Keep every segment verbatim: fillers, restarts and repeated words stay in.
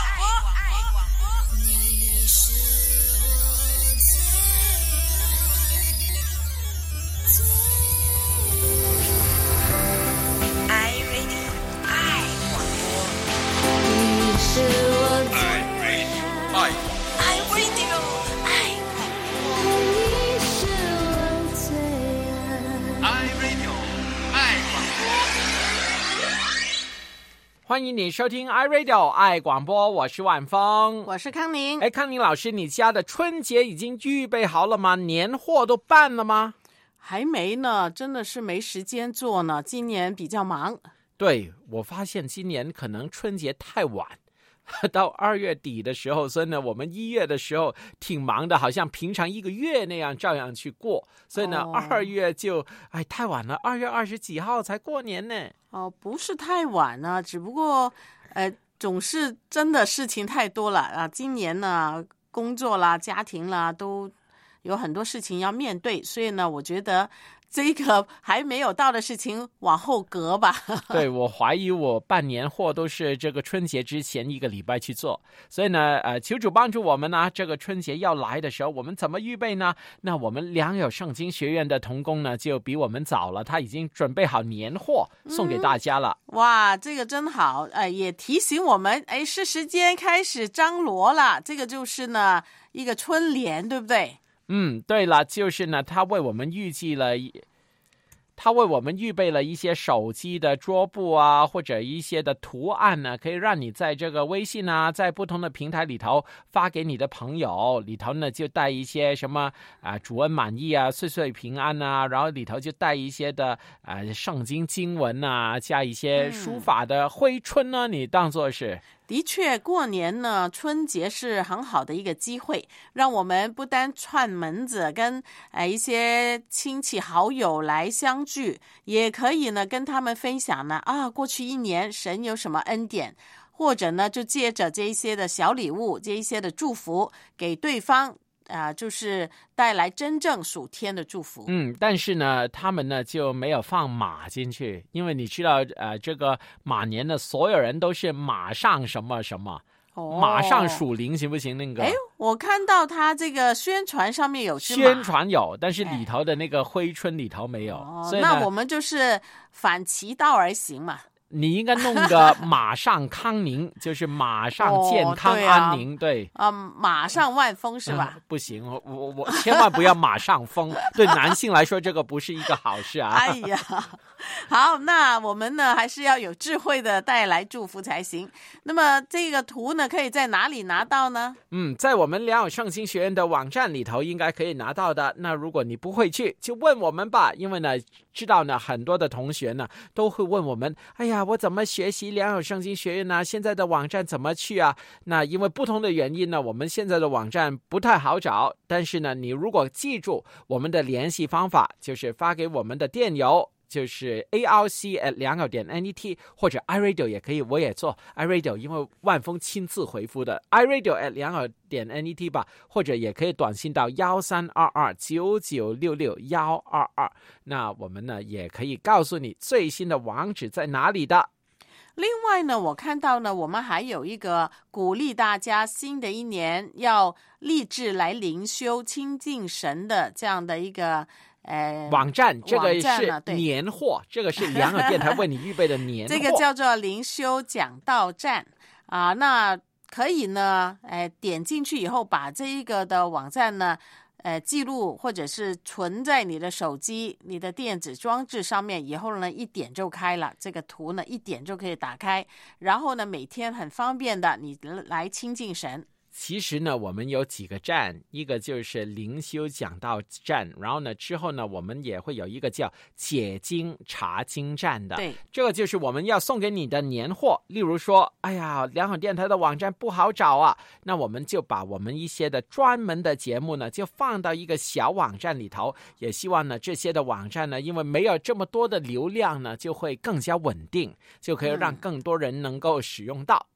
欢迎你收听 iRadio 爱广播，我是万峰， 我是康宁。 哎，康宁老师，你家的春节已经预备好了吗？年货都办了吗？ 还没呢，真的是没时间做呢，今年比较忙。 对，我发现今年可能春节太晚，到二月底的时候，所以呢，我们一月的时候挺忙的，好像平常一个月那样照样去过。所以呢， 哦、 二月就哎太晚了，二月二十几号才过年呢。 哦，不是太晚呢，只不过呃，总是真的事情太多了啊。今年呢，工作啦、家庭啦，都有很多事情要面对，所以呢，我觉得这个还没有到的事情往后隔吧。 对，我怀疑我办年货都是这个春节之前一个礼拜去做，所以呢，呃，求主帮助我们呢，这个春节要来的时候，我们怎么预备呢？那我们良友圣经学院的同工呢，就比我们早了，他已经准备好年货送给大家了。 嗯、哇，这个真好，呃，也提醒我们，哎，是时间开始张罗了。这个就是呢一个春联，对不对？ 嗯，对了，就是呢，他为我们预计了，他为我们预备了一些手机的桌布啊，或者一些的图案呢，可以让你在这个微信啊，在不同的平台里头发给你的朋友，里头呢就带一些什么啊，主恩满意啊，岁岁平安啊，然后里头就带一些的啊圣经经文啊，加一些书法的挥春呢，你当作是。 的确，过年呢，春节是很好的一个机会，让我们不单串门子，跟呃一些亲戚好友来相聚，也可以呢跟他们分享呢啊，过去一年神有什么恩典，或者呢就借着这一些的小礼物，这一些的祝福给对方。啊、呃，就是带来真正属天的祝福。 嗯，但是呢，他们呢就没有放马进去，因为你知道，呃，这个马年的所有人都是马上什么什么，哦、马上属灵，行不行？那个， 哎，我看到他这个宣传上面有宣传有，但是里头的那个挥春里头没有， 哦、 所以那我们就是反其道而行嘛。 你应该弄个马上康宁，就是马上健康安宁，哦、对啊、嗯，马上万丰是吧？ 嗯、不行，我我我千万不要马上疯，对男性来说这个不是一个好事啊！ 哎呀，好，那我们呢还是要有智慧的带来祝福才行。那么这个图呢，可以在哪里拿到呢？ 嗯，在我们良友圣经学院的网站里头应该可以拿到的。那如果你不会去，就问我们吧，因为呢，知道呢很多的同学呢都会问我们，哎呀。我怎么学习良友圣经学院呢？现在的网站怎么去啊？那因为不同的原因呢，我们现在的网站不太好找。但是呢，你如果记住我们的联系方法，就是发给我们的电邮，就是 A R C at 良友点 N E T 或者 iRadio 也可以，我也做 iRadio， 因为万峰亲自回复的 iRadio at 良友点 N E T 吧，或者也可以短信到幺三二二九九六六幺二二。那我们呢也可以告诉你最新的网址在哪里的。 另外呢，我看到呢，我们还有一个鼓励大家新的一年要立志来灵修亲近神的这样的一个呃网站，这个是年货，这个是良友电台为你预备的年货， 这个叫做灵修讲道站啊、呃，那可以呢，呃，点进去以后把这一个的网站呢。呃，记录或者是存在你的手机、你的电子装置上面，以后呢一点就开了，这个图呢一点就可以打开，然后呢每天很方便的你来亲近神。 其实呢，我们有几个站，一个就是灵修讲道站，然后呢之后呢，我们也会有一个叫解经查经站的。 对， 这个就是我们要送给你的年货。例如说，哎呀，良友电台的网站不好找啊，那我们就把我们一些的专门的节目呢，就放到一个小网站里头。也希望呢，这些的网站呢，因为没有这么多的流量呢，就会更加稳定，就可以让更多人能够使用到。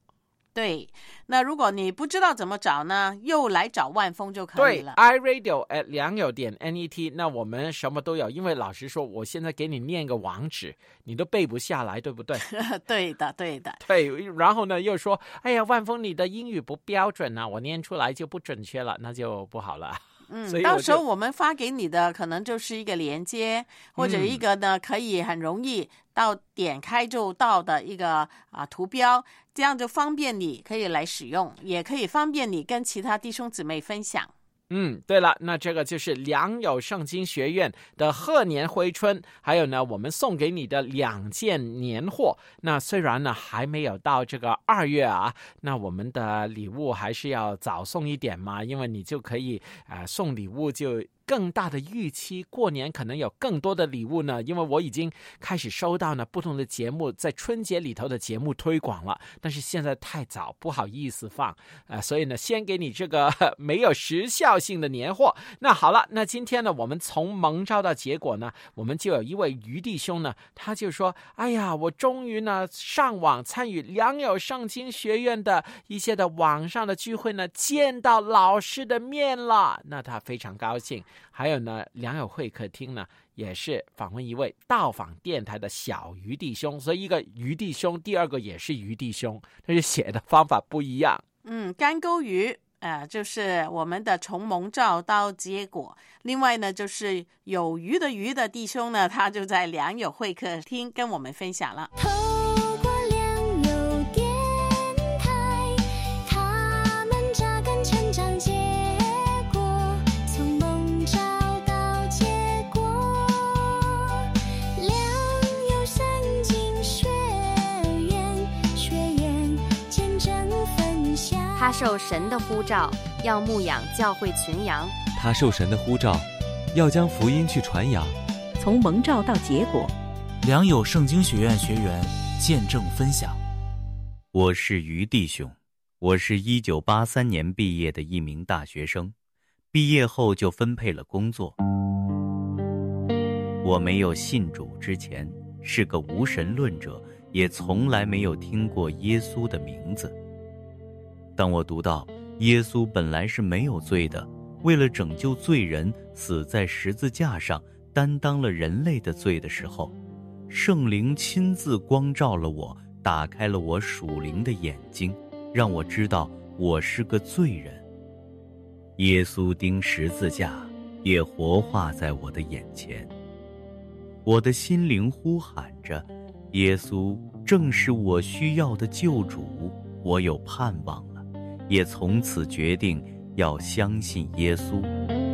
对，那如果你不知道怎么找呢，又来找万峰就可以了。 对 ，iRadio at 良友点 net， 那我们什么都有。因为老实说，我现在给你念个网址，你都背不下来，对不对？ 对的，对的。 对，然后呢又说，哎呀，万峰你的英语不标准啊，我念出来就不准确了，那就不好了。 嗯，到时候我们发给你的可能就是一个连接，或者一个呢、嗯、可以很容易到点开就到的一个啊图标，这样就方便你可以来使用，也可以方便你跟其他弟兄姊妹分享。 嗯，对了，那这个就是良友圣经学院的贺年回春，还有呢，我们送给你的两件年货。那虽然呢还没有到这个二月啊，那我们的礼物还是要早送一点嘛，因为你就可以啊、呃、送礼物就更大的预期，过年可能有更多的礼物呢，因为我已经开始收到呢不同的节目在春节里头的节目推广了，但是现在太早，不好意思放，呃，所以呢，先给你这个没有时效性的年货。那好了，那今天呢，我们从蒙召到结果呢，我们就有一位余弟兄呢，他就说，哎呀，我终于呢上网参与良友圣经学院的一些的网上的聚会呢，见到老师的面了，那他非常高兴。还有呢，良友会客厅呢也是访问一位到访电台的小余弟兄，所以一个余弟兄，第二个也是余弟兄，但是写的方法不一样。 嗯，干沟鱼呃，就是我们的从蒙召到结果。另外呢，就是有余的余的弟兄呢，他就在良友会客厅跟我们分享了。 他受神的呼召，要牧养教会群羊。 他受神的呼召，要将福音去传扬。 从蒙召到结果， 良友圣经学院学员见证分享。 我是余弟兄，我是一九八三年毕业的一名大学生，毕业后就分配了工作。我没有信主之前是个无神论者，也从来没有听过耶稣的名字。当我读到耶稣本来是没有罪的，为了拯救罪人死在十字架上，担当了人类的罪的时候，圣灵亲自光照了我，打开了我属灵的眼睛，让我知道我是个罪人。耶稣钉十字架也活化在我的眼前，我的心灵呼喊着，耶稣正是我需要的救主，我有盼望了，也从此决定要相信耶稣。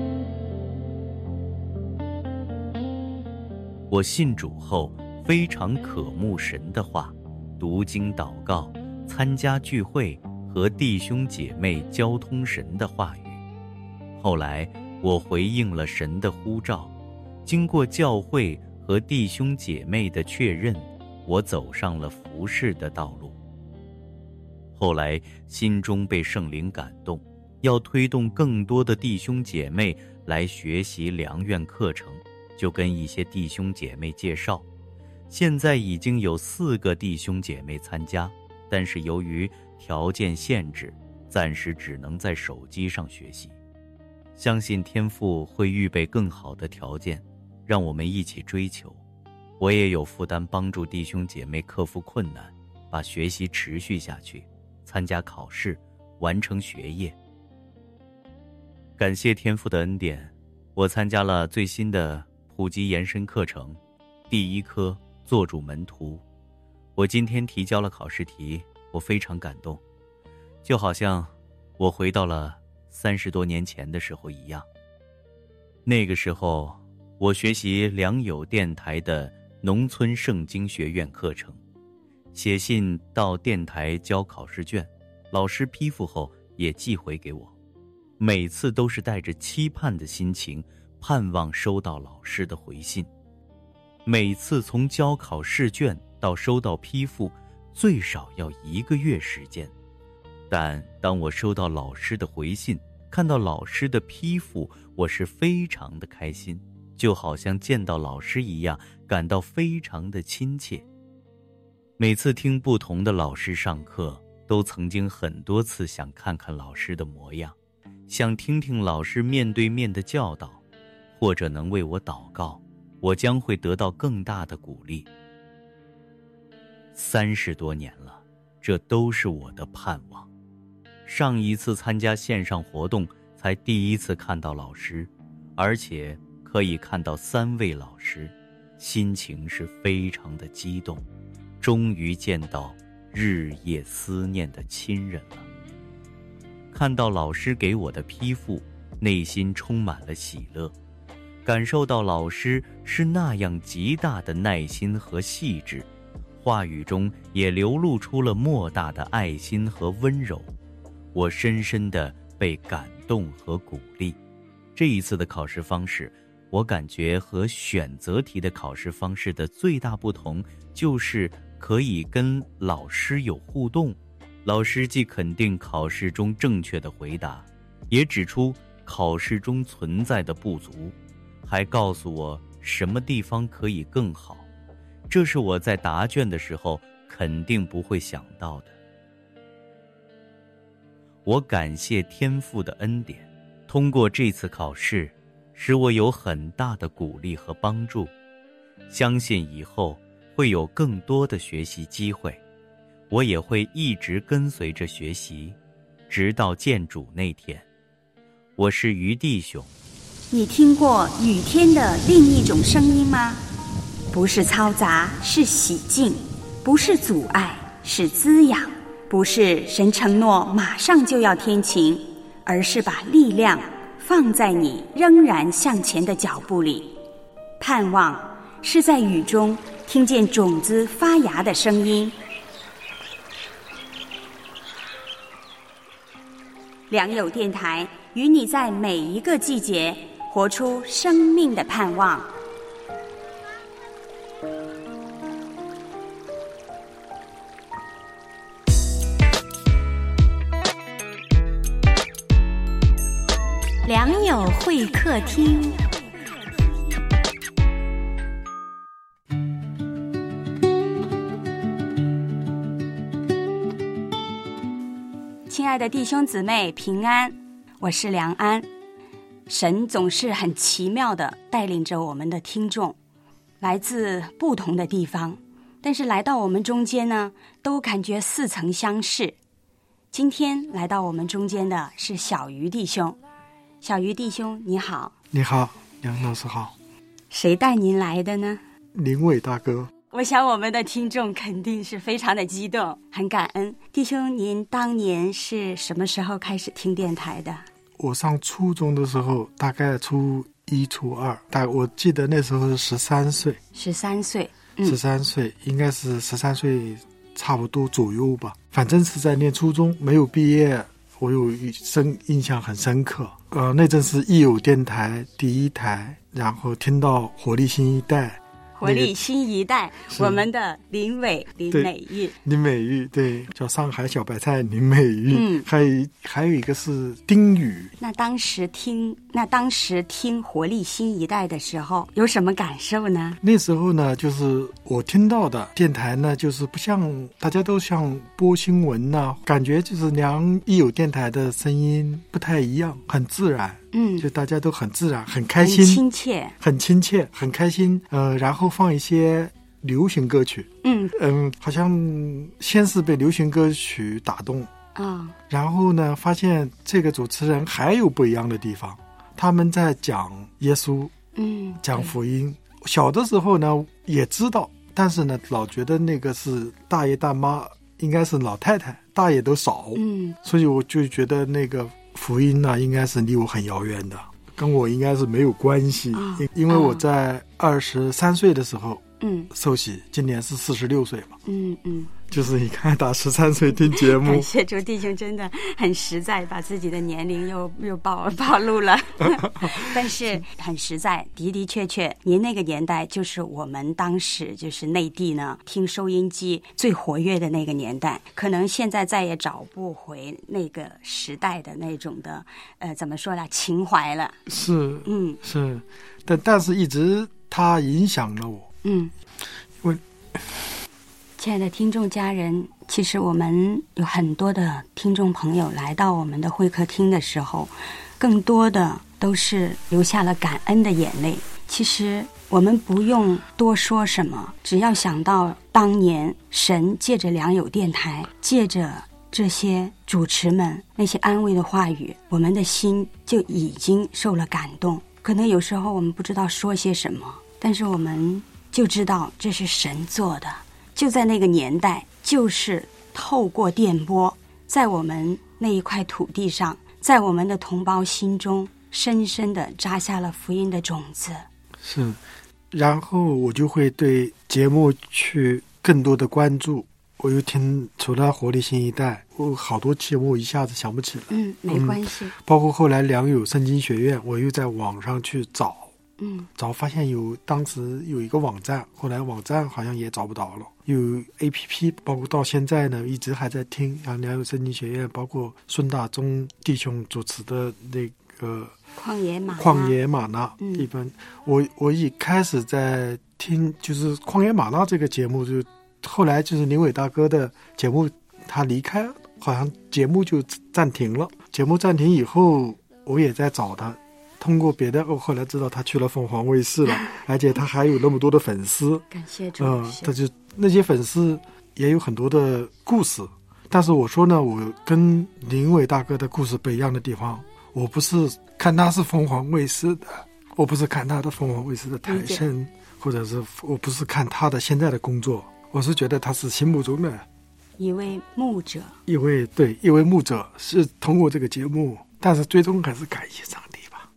我信主后非常渴慕神的话，读经祷告，参加聚会，和弟兄姐妹交通神的话语。后来我回应了神的呼召，经过教会和弟兄姐妹的确认，我走上了服事的道路。后来心中被圣灵感动，要推动更多的弟兄姐妹来学习良院课程，就跟一些弟兄姐妹介绍。现在已经有四个弟兄姐妹参加，但是由于条件限制，暂时只能在手机上学习。相信天父会预备更好的条件，让我们一起追求。我也有负担帮助弟兄姐妹克服困难，把学习持续下去，参加考试，完成学业。感谢天父的恩典，我参加了最新的普及延伸课程，第一科做主门徒。我今天提交了考试题，我非常感动，就好像我回到了三十多年前的时候一样。那个时候我学习良友电台的农村圣经学院课程，写信到电台交考试卷，老师批复后也寄回给我，每次都是带着期盼的心情，盼望收到老师的回信。每次从交考试卷到收到批复最少要一个月时间，但当我收到老师的回信，看到老师的批复，我是非常的开心，就好像见到老师一样，感到非常的亲切。每次听不同的老师上课， 都曾经很多次想看看老师的模样，想听听老师面对面的教导，或者能为我祷告，我将会得到更大的鼓励。三十多年了，这都是我的盼望。上一次参加线上活动才第一次看到老师，而且可以看到三位老师，心情是非常的激动，终于见到日夜思念的亲人了。看到老师给我的批复，内心充满了喜乐，感受到老师是那样极大的耐心和细致，话语中也流露出了莫大的爱心和温柔，我深深地被感动和鼓励。这一次的考试方式，我感觉和选择题的考试方式的最大不同就是可以跟老师有互动。老师既肯定考试中正确的回答，也指出考试中存在的不足，还告诉我什么地方可以更好。这是我在答卷的时候肯定不会想到的。我感谢天父的恩典，通过这次考试，使我有很大的鼓励和帮助。相信以后会有更多的学习机会，我也会一直跟随着学习，直到见主那天。我是于弟兄。 你听过雨天的另一种声音吗？不是嘈杂，是洗净；不是阻碍，是滋养；不是神承诺马上就要天晴，而是把力量放在你仍然向前的脚步里。盼望是在雨中听见种子发芽的声音。良友电台与你在每一个季节活出生命的盼望。良友会客厅。亲爱的弟兄姊妹平安，我是梁安。神总是很奇妙地带领着我们的听众，来自不同的地方，但是来到我们中间呢，都感觉似曾相识。今天来到我们中间的是小鱼弟兄。小鱼弟兄你好。 你好，梁老师好。 谁带您来的呢？ 林伟大哥。 我想我们的听众肯定是非常的激动，很感恩。弟兄，您当年是什么时候开始听电台的？ 我上初中的时候，大概初一初二，大我记得那时候是十三岁。 十三岁， 十三岁应该是十三岁差不多左右吧。反正是在念初中，没有毕业，我有深印象很深刻。呃，那阵是益友电台第一台，然后听到活力新一代。 活力新一代，那个、我们的林伟林美玉， 林美玉对，叫上海小白菜林美玉，嗯，还有还有一个是丁宇。 那当时听那当时听活力新一代的时候，有什么感受呢？ 那时候呢，就是我听到的电台呢，就是不像大家都像播新闻呐、啊，感觉就是良益友电台的声音不太一样，很自然。嗯，就大家都很自然，很开心， 很亲切， 很亲切，很开心。呃，然后放一些流行歌曲，嗯嗯，好像先是被流行歌曲打动啊、哦，然后呢，发现这个主持人还有不一样的地方，他们在讲耶稣，嗯，讲福音。小的时候呢，也知道，但是呢，老觉得那个是大爷大妈，应该是老太太，大爷都少，嗯，所以我就觉得那个。福音呢、啊，应该是离我很遥远的，跟我应该是没有关系，哦、因为我在二十三岁的时候，嗯，受洗，今年是四十六岁嘛，嗯嗯，就是你看打十三岁听节目， 感谢主弟兄真的很实在，把自己的年龄又又暴暴露了，但是很实在，的的确确，您那个年代就是我们当时就是内地呢听收音机最活跃的那个年代，可能现在再也找不回那个时代的那种的呃怎么说呢情怀了。 是，嗯，是，但但是一直它影响了我，嗯，因为。 亲爱的听众家人，其实我们有很多的听众朋友来到我们的会客厅的时候，更多的都是流下了感恩的眼泪。其实我们不用多说什么，只要想到当年神借着良友电台，借着这些主持们那些安慰的话语，我们的心就已经受了感动。可能有时候我们不知道说些什么，但是我们就知道这是神做的。就在那个年代，就是透过电波，在我们那一块土地上，在我们的同胞心中深深地扎下了福音的种子。 是，然后我就会对节目去更多的关注。我又听除了活力新一代，我好多节目一下子想不起来。 嗯，没关系、嗯、 包括后来良友圣经学院，我又在网上去找， 嗯， 找发现有当时有一个网站，后来网站好像也找不到了，有 A P P， 包括到现在呢一直还在听啊，良友圣经学院，包括孙大中弟兄主持的那个旷野玛旷野玛纳、 嗯、 一般我我一开始在听就是旷野玛纳这个节目，就后来就是林伟大哥的节目他离开，好像节目就暂停了。节目暂停以后我也在找他，通过别的我后来知道他去了凤凰卫视了而且他还有那么多的粉丝， 感谢主。 嗯，他就那些粉丝也有很多的故事。但是我说呢，我跟林伟大哥的故事不一样的地方，我不是看他是凤凰卫视的，我不是看他的凤凰卫视的台声，或者是我不是看他的现在的工作，我是觉得他是心目中的一位牧者， 一位对一位牧者，是通过这个节目，但是最终还是感谢上帝吧。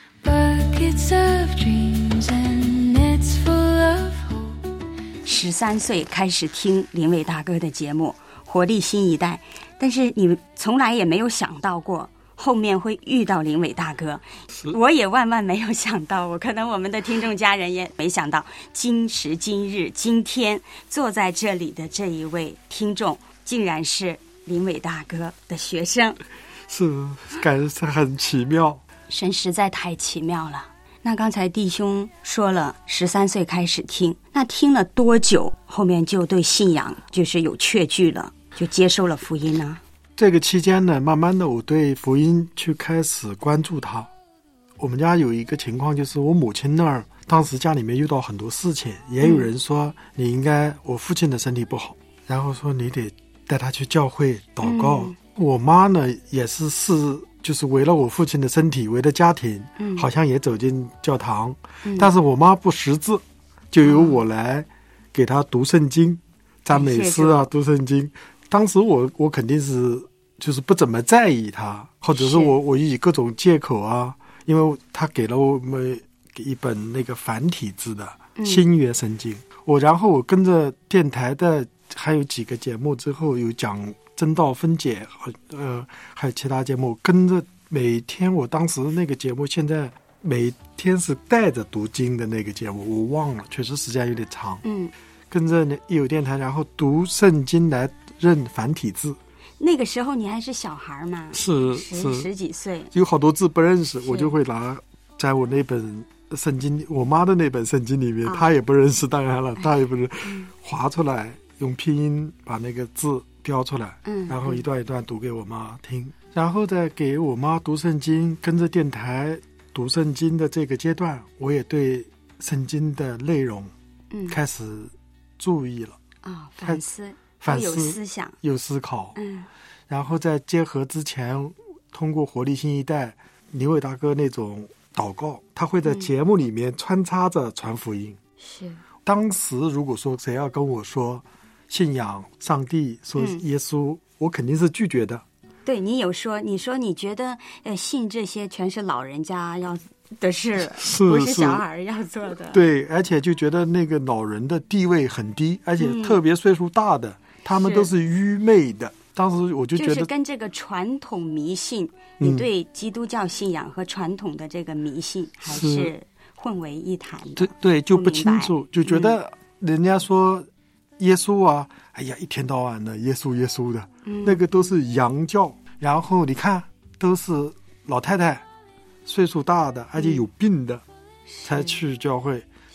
十三岁开始听林伟大哥的节目活力新一代，但是你从来也没有想到过后面会遇到林伟大哥，我也万万没有想到，我可能我们的听众家人也没想到，今时今日今天坐在这里的这一位听众竟然是林伟大哥的学生， 是感觉很奇妙， 神实在太奇妙了。那刚才弟兄说了十三岁开始听，那听了多久后面就对信仰就是有确据了，就接受了福音呢？ 这个期间呢，慢慢的我对福音去开始关注它。我们家有一个情况，就是我母亲那儿当时家里面遇到很多事情，也有人说你应该，我父亲的身体不好，然后说你得带他去教会祷告、嗯、我妈呢也是是就是为了我父亲的身体，为了家庭、嗯、好像也走进教堂、嗯、但是我妈不识字，就由我来给她读圣经、赞美诗啊，读圣经。当时我我肯定是就是不怎么在意他，或者是我我以各种借口啊，因为他给了我们一本那个繁体字的新约圣经、嗯、我然后我跟着电台的还有几个节目之后有讲真道分解，呃还有其他节目，跟着每天我当时那个节目现在每天是带着读经的那个节目，我忘了，确实时间有点长。 嗯， 跟着一有电台，然后读圣经来认繁体字。 那个时候你还是小孩嘛， 是十十几岁， 有好多字不认识，我就会拿在我那本圣经，我妈的那本圣经里面，她、哦、也不认识，当然了，她也不是划出来，用拼音把那个字标出来， 嗯， 然后一段一段读给我妈听，然后再给我妈读圣经，跟着电台读圣经的这个阶段，我也对圣经的内容开始注意了啊、嗯哦，反思。 反思有思想有思考， 嗯， 然后再结合之前通过活力新一代林伟大哥那种祷告，他会在节目里面穿插着传福音、 嗯、是当时如果说谁要跟我说信仰上帝说耶稣、嗯、我肯定是拒绝的。 对，你有说你说你觉得呃信这些全是老人家要的事， 是不是小孩要做的。 对，而且就觉得那个老人的地位很低，而且特别岁数大的、嗯、他们都是愚昧的。当时我就觉得就是跟这个传统迷信、嗯、你对基督教信仰和传统的这个迷信还是混为一谈的。 对对，就不清楚，就觉得人家说耶稣啊、嗯、哎呀一天到晚的耶稣耶稣的、嗯、那个都是洋教，然后你看都是老太太岁数大的而且有病的、嗯、才去教会。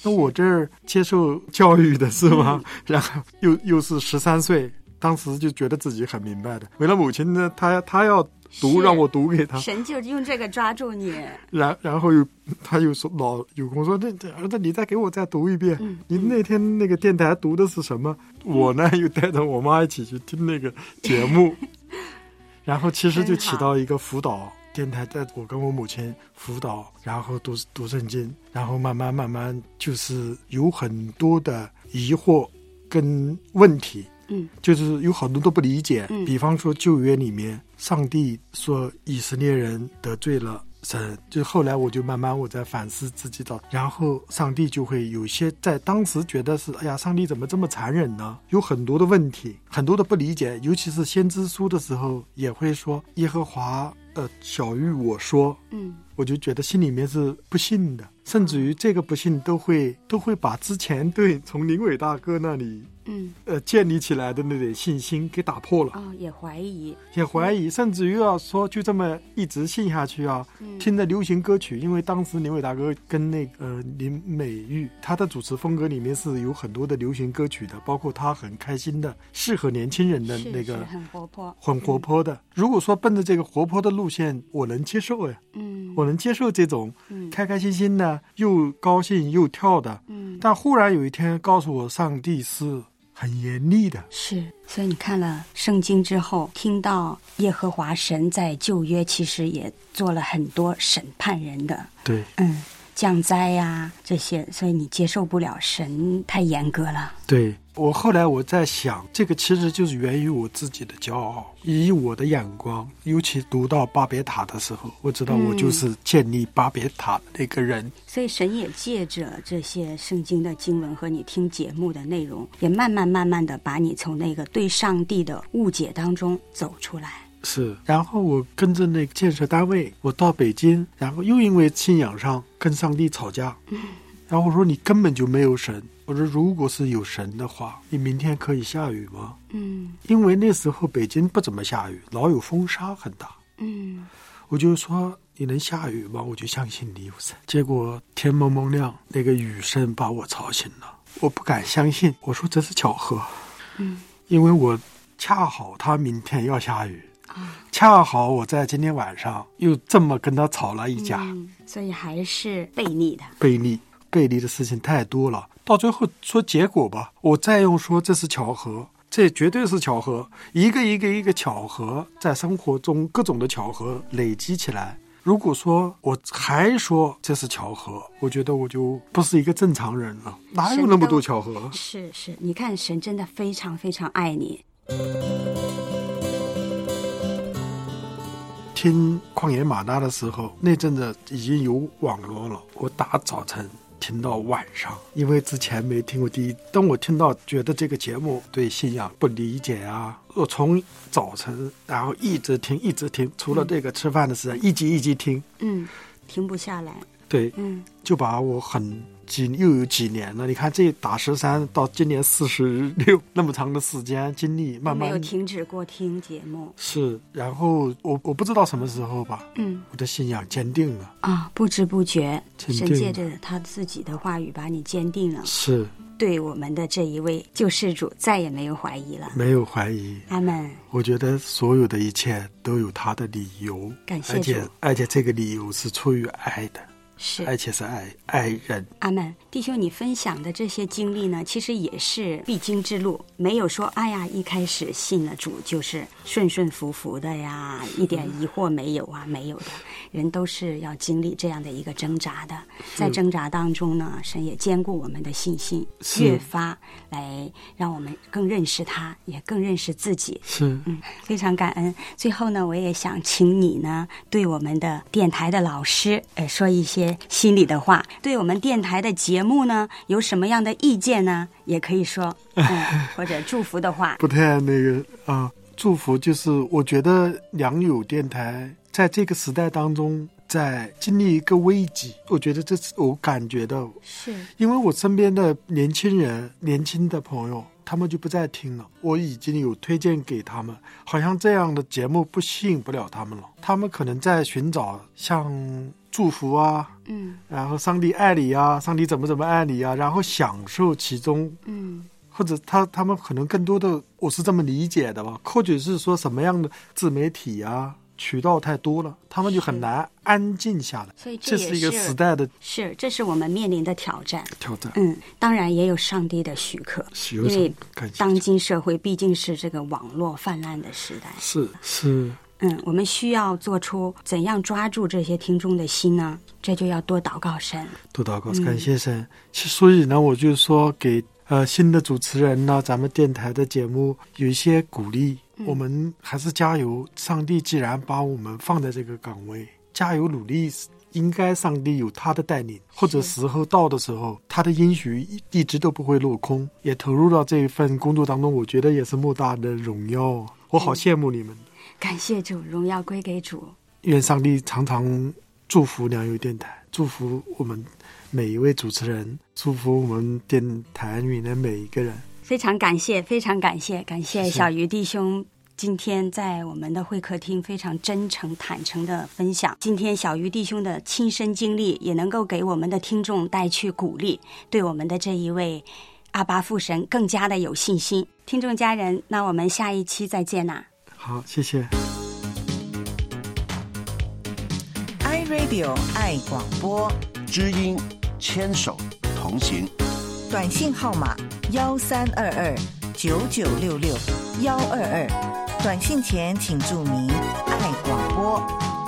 那我这儿接受教育的是吗？嗯、然后又又是十三岁，当时就觉得自己很明白的。为了母亲呢，他他要读，让我读给他。 神就用这个抓住你。 然然后又他又说老有空说，那儿子你再给我再读一遍。嗯、你那天那个电台读的是什么？嗯、我呢又带着我妈一起去听那个节目，然后其实就起到一个辅导。电台在我跟我母亲辅导，然后读读圣经，然后慢慢慢慢就是有很多的疑惑跟问题，嗯，就是有很多都不理解。嗯，比方说旧约里面，上帝说以色列人得罪了神，就后来我就慢慢我在反思自己的，然后上帝就会有些在当时觉得是，哎呀，上帝怎么这么残忍呢？有很多的问题，很多的不理解，尤其是先知书的时候也会说耶和华。呃，小玉我说，嗯，我就觉得心里面是不信的，甚至于这个不信都会都会把之前对从林伟大哥那里，嗯，呃，建立起来的那点信心给打破了啊、哦，也怀疑， 也怀疑，甚至于要说就这么一直信下去啊，嗯、听着流行歌曲，因为当时林伟大哥跟那个呃林美玉，他的主持风格里面是有很多的流行歌曲的，包括他很开心的，适合年轻人的那个， 是是很活泼， 很活泼的。嗯、如果说奔着这个活泼的路线，我能接受哎，嗯，我能接受这种开开心心的，又高兴又跳的，嗯，但忽然有一天告诉我，上帝是很严厉的， 是，所以你看了圣经之后，听到耶和华神在旧约其实也做了很多审判人的， 对， 嗯，降灾呀、啊、这些，所以你接受不了神太严格了。 对，我后来我在想，这个其实就是源于我自己的骄傲，以我的眼光，尤其读到巴别塔的时候，我知道我就是建立巴别塔的那个人、嗯、 所以神也借着这些圣经的经文和你听节目的内容，也慢慢慢慢的把你从那个对上帝的误解当中走出来。 是，然后我跟着那个建设单位，我到北京，然后又因为信仰上跟上帝吵架，嗯，然后我说你根本就没有神，我说如果是有神的话，你明天可以下雨吗？嗯，因为那时候北京不怎么下雨，老有风沙很大，嗯，我就说你能下雨吗？我就相信你有神。结果天蒙蒙亮，那个雨声把我吵醒了，我不敢相信，我说这是巧合，嗯，因为我恰好他明天要下雨。恰好我在今天晚上又这么跟他吵了一架、嗯、 所以还是背逆的背逆背离的事情太多了，到最后说结果吧，我再用说这是巧合，这绝对是巧合，一个一个一个巧合，在生活中各种的巧合累积起来，如果说我还说这是巧合，我觉得我就不是一个正常人了，哪有那么多巧合？ 是是，你看神真的非常非常爱你。 听旷野吗哪的时候，那阵子已经有网络了，我打早晨听到晚上，因为之前没听过第一，当我听到觉得这个节目对信仰不理解啊，我从早晨然后一直听一直听，除了这个吃饭的时间、嗯、一集一集听，嗯， 停不下来， 对，嗯，就把我很几又有几年了，你看这打十三到今年四十六，那么长的时间经历，慢慢没有停止过听节目。 是，然后我我不知道什么时候吧，嗯，我的信仰坚定了啊，不知不觉，神借着他自己的话语把你坚定了。 是， 对我们的这一位救世主再也没有怀疑了， 没有怀疑。 阿们。 我觉得所有的一切都有他的理由， 感谢主， 而且而且这个理由是出于爱的。 是， 而且是爱爱人。 阿们，弟兄，你分享的这些经历呢，其实也是必经之路，没有说哎呀一开始信了主就是顺顺服服的呀，一点疑惑没有啊，没有的，人都是要经历这样的一个挣扎的，在挣扎当中呢，神也坚固我们的信心，越发来让我们更认识他，也更认识自己。 是， 嗯，非常感恩。最后呢，我也想请你呢，对我们的电台的老师，呃，说一些心里的话，对我们电台的节目呢有什么样的意见呢，也可以说、嗯、或者祝福的话。 不太那个啊，祝福就是我觉得良友电台在这个时代当中在经历一个危机，我觉得这是我感觉到， 是因为我身边的年轻人年轻的朋友他们就不再听了，我已经有推荐给他们，好像这样的节目不吸引不了他们了，他们可能在寻找像祝福啊， 嗯， 然后上帝爱你啊，上帝怎么怎么爱你啊，然后享受其中， 嗯， 或者他他们可能更多的，我是这么理解的吧，或者是说什么样的自媒体啊渠道太多了，他们就很难安静下来， 所以 这, 这是一个时代的是，这是我们面临的挑战。 挑战， 嗯，当然也有上帝的许可，因为当今社会毕竟是这个网络泛滥的时代， 是是。 嗯，我们需要做出怎样抓住这些听众的心呢？这就要多祷告神， 多祷告，感谢神。嗯、其实所以呢，我就说给呃新的主持人呢，咱们电台的节目有一些鼓励。我们还是加油！上帝既然把我们放在这个岗位，加油努力，应该上帝有他的带领，或者时候到的时候，他的应许一直都不会落空。也投入到这一份工作当中，我觉得也是莫大的荣耀。我好羡慕你们。 感谢主，荣耀归给主。 愿上帝常常祝福良友电台，祝福我们每一位主持人，祝福我们电台里的每一个人。 非常感谢，非常感谢，感谢小鱼弟兄今天在我们的会客厅非常真诚坦诚的分享。今天小鱼弟兄的亲身经历也能够给我们的听众带去鼓励，对我们的这一位阿爸父神更加的有信心。听众家人，那我们下一期再见啦。 好，谢谢。 iRadio 爱广播， 知音牵手同行。 短信号码幺三二二九九六六幺二二，短信前请注明爱广播。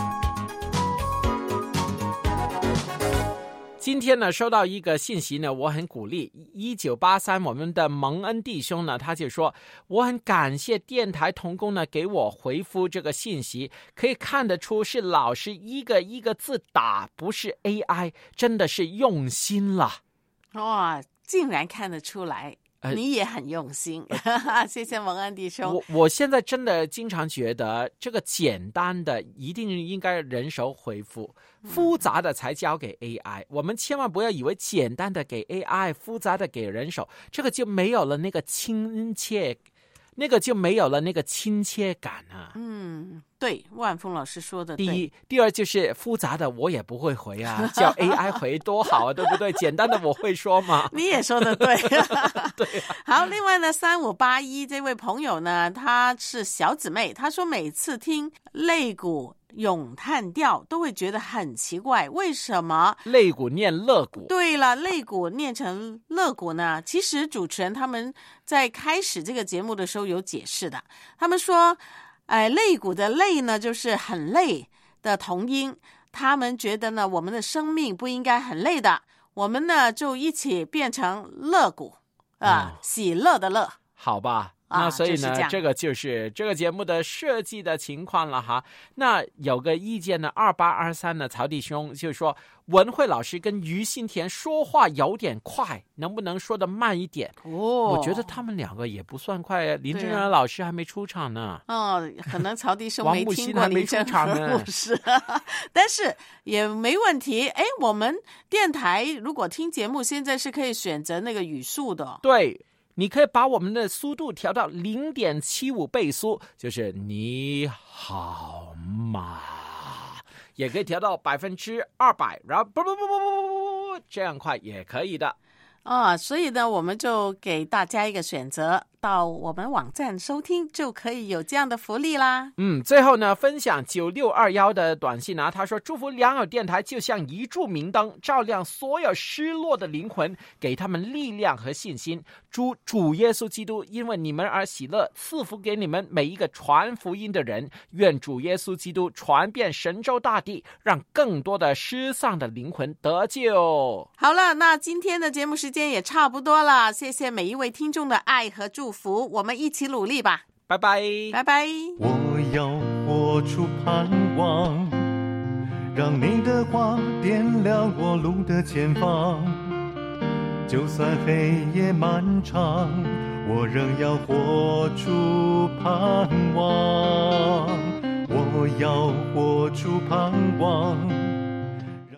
今天呢，收到一个信息呢，我很鼓励。一九八三，我们的蒙恩弟兄呢，他就说，我很感谢电台同工呢给我回复这个信息，可以看得出是老师一个一个字打，不是 A I， 真的是用心了。 哇，竟然看得出来。呃、你也很用心，呃、谢谢蒙恩弟兄。 我我现在真的经常觉得，这个简单的一定应该人手回复，复杂的才交给 A I。我们千万不要以为简单的给 A I， 复杂的给人手，这个就没有了那个亲切，那个就没有了那个亲切感啊。 嗯，对，万峰老师说的对。 第一，第二就是复杂的我也不会回啊，叫 A I 回多好啊，对不对？简单的我会说嘛。 你也说的对。 对啊。 好，另外呢，三五八一这位朋友呢，她是小姊妹，她说每次听肋骨咏叹调都会觉得很奇怪，为什么肋骨念肋骨？ 对了，肋骨念成肋骨呢？其实主持人他们在开始这个节目的时候有解释的，他们说哎，肋骨的肋呢就是很累的同音，他们觉得呢我们的生命不应该很累的，我们呢就一起变成乐骨啊、哦，喜乐的乐， 好吧。那所以呢、 啊、 这, 这个就是这个节目的设计的情况了哈。那有个意见呢，二八二三呢，曹弟兄就说文慧老师跟于心田说话有点快，能不能说得慢一点？ 哦， 我觉得他们两个也不算快，林正然老师还没出场呢。 哦，可能曹弟兄没听过林正然老师，但是也没问题。哎，我们电台如果听节目，现在是可以选择那个语速的。 对。你可以把我们的速度调到 零点七五 倍速，就是你好吗？也可以调到百分之二百，然后不不不不不不，这样快也可以的。 啊、哦，所以呢，我们就给大家一个选择，到我们网站收听就可以有这样的福利啦。 嗯，最后呢，分享九六二一的短信啊，他说祝福良友电台就像一柱明灯，照亮所有失落的灵魂，给他们力量和信心。祝主耶稣基督因为你们而喜乐，赐福给你们每一个传福音的人。愿主耶稣基督传遍神州大地，让更多的失丧的灵魂得救。 好了，那今天的节目时间也差不多了，谢谢每一位听众的爱和祝福，我们一起努力吧， 拜拜， 拜拜。 我要活出盼望，让你的话点亮我路的前方，就算黑夜漫长，我仍要活出盼望。我要活出盼望，